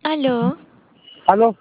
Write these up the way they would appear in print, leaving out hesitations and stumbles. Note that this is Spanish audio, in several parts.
Aló, Aló,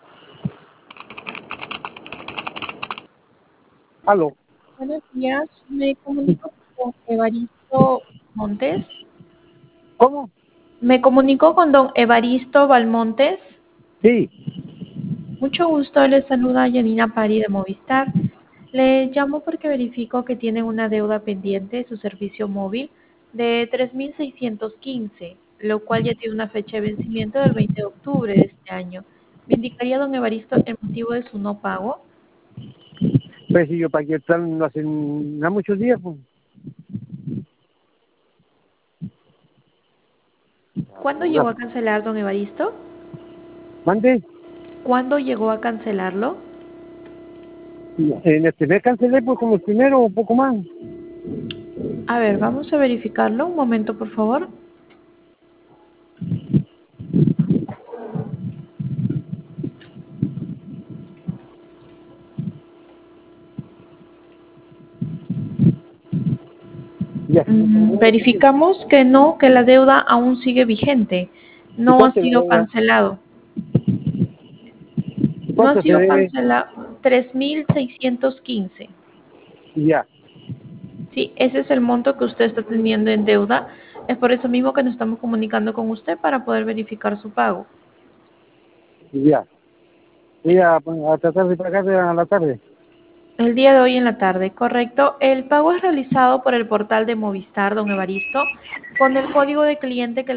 aló. Buenos días, me comunico con Evaristo Montes. ¿Cómo? Me comunico con don Evaristo Valmontes. Sí, Mucho gusto, le saluda Yanina Pari de Movistar. Le llamo porque verifico que tiene una deuda pendiente de su servicio móvil de 3.615, lo cual ya tiene una fecha de vencimiento del 20 de octubre de este año. ¿Me indicaría, don Evaristo, el motivo de su no pago? pues sí, yo pagué el plan no hace no muchos días, pues. ¿Cuándo llegó a cancelar, don Evaristo? Mande. ¿Cuándo llegó a cancelarlo? En este mes cancelé, pues como el primero o un poco más. A ver, vamos a verificarlo. Un momento, por favor. Ya. Verificamos que no, que la deuda aún sigue vigente. ¿Y No ha cuánto es la sido deuda? cancelado. No ha ¿Cuánto se sido debe? cancelado. 3.615. Ya, Sí, ese es el monto que usted está teniendo en deuda. Es por eso mismo que nos estamos comunicando con usted para poder verificar su pago. ya. Voy a tratar de pagar a la tarde. El día de hoy en la tarde, correcto. El pago es realizado por el portal de Movistar, don Evaristo, con el código de cliente que